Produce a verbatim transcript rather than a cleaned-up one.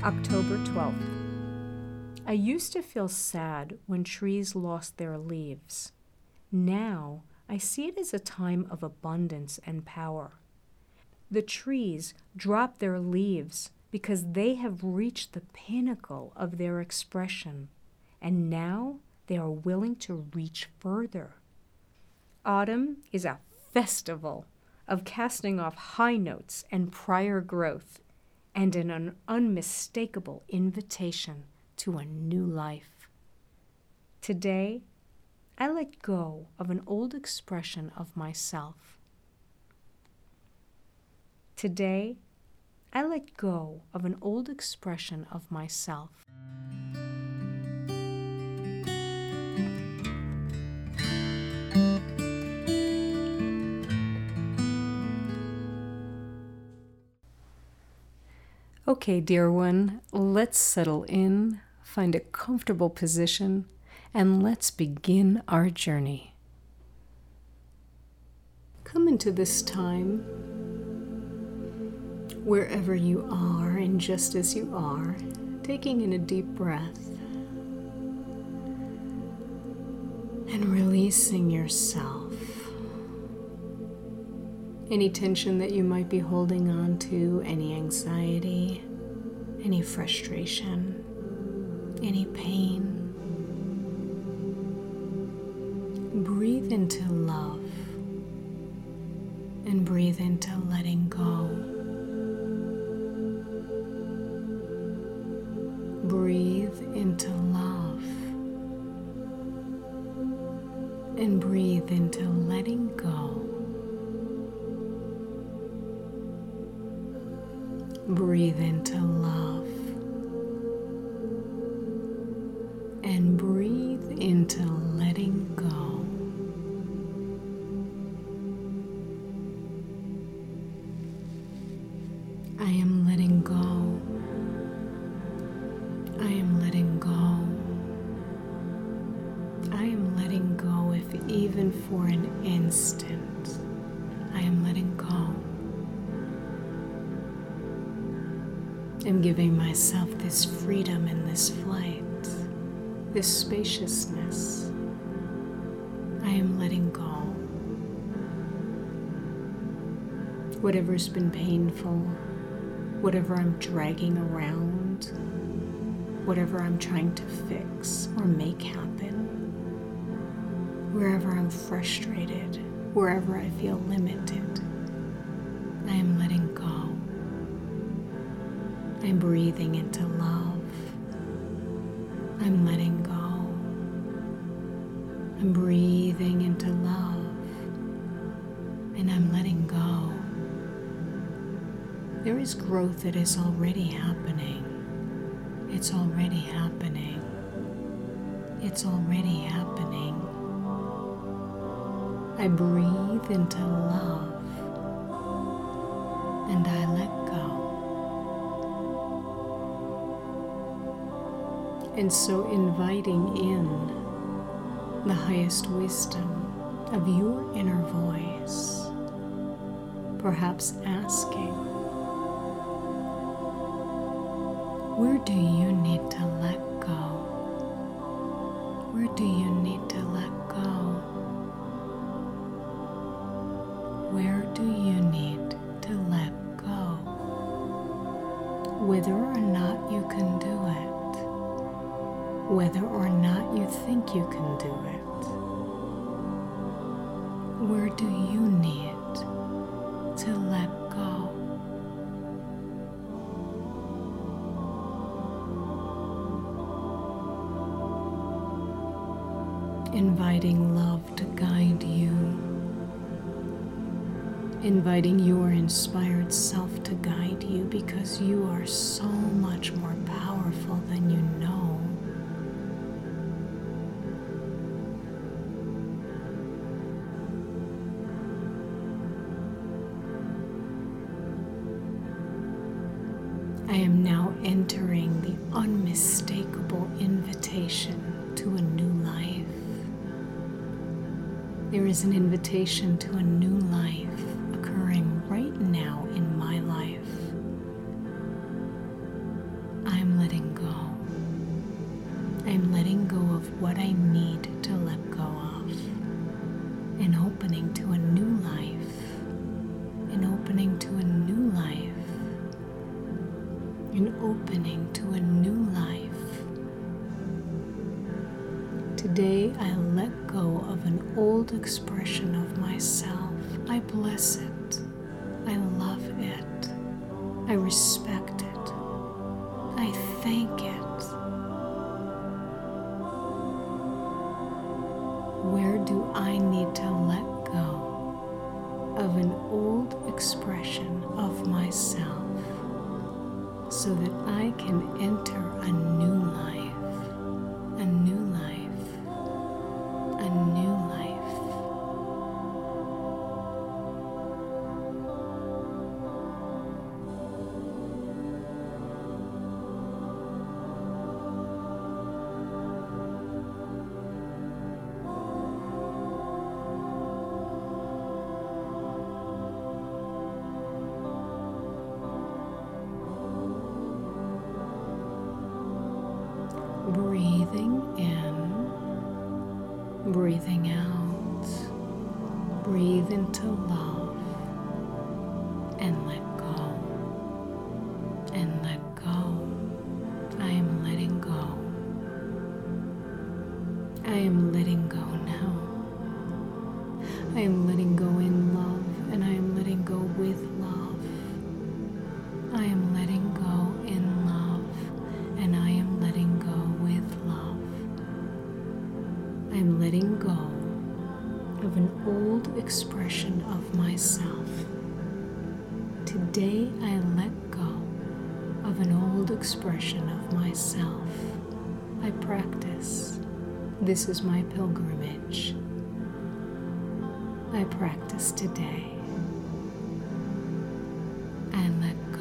October twelfth. I used to feel sad when trees lost their leaves. Now, I see it as a time of abundance and power. The trees drop their leaves because they have reached the pinnacle of their expression, and now they are willing to reach further. Autumn is a festival of casting off high notes and prior growth, and an unmistakable invitation to a new life. Today, I let go of an old expression of myself. Today, I let go of an old expression of myself. Okay, dear one, let's settle in, find a comfortable position, and let's begin our journey. Come into this time, wherever you are and just as you are, taking in a deep breath and releasing yourself. Any tension that you might be holding on to, any anxiety, any frustration, any pain. Breathe into love and breathe into letting go. Breathe into love and breathe into letting go. Breathe into love and breathe into letting go. I am letting go. I am letting go. I am letting go, if even for an instant. I am letting go. I'm giving myself this freedom in this flight, this spaciousness. I am letting go. Whatever's been painful, whatever I'm dragging around, whatever I'm trying to fix or make happen, wherever I'm frustrated, wherever I feel limited, I am letting go. I'm breathing into love. I'm letting go. I'm breathing into love. And I'm letting go. There is growth that is already happening. It's already happening. It's already happening. I breathe into love. And I let go. And so inviting in the highest wisdom of your inner voice, perhaps asking, where do you need to let go? Where do you need to let go? Where do you need to let go? Whether or not you can do it, whether or not you think you can do it, where do you need to let go? Inviting love to guide you, inviting your inspired self to guide you, because you are so much more powerful than you know. I am now entering the unmistakable invitation to a new life. There is an invitation to a new life occurring right now in my life. I letting go. I'm letting go of what I need to let go of, and opening to a new life, and opening to a new life, and opening to a new life. Today I let go of an old expression of myself. I bless it. I love it. I respect it. I thank it. Where do I need to let go of an old expression of myself so that I can enter a new life, a new life, a new life? Breathing in, breathing out, breathe into love, and let go, and let go. I am letting go. I am letting go now. I am letting go in love, and I am letting go with love. I am letting go in love, and I am letting go with love. I am letting go of an old expression of myself. Today I let go of an old expression of myself. I practice. This is my pilgrimage. I practice today. I let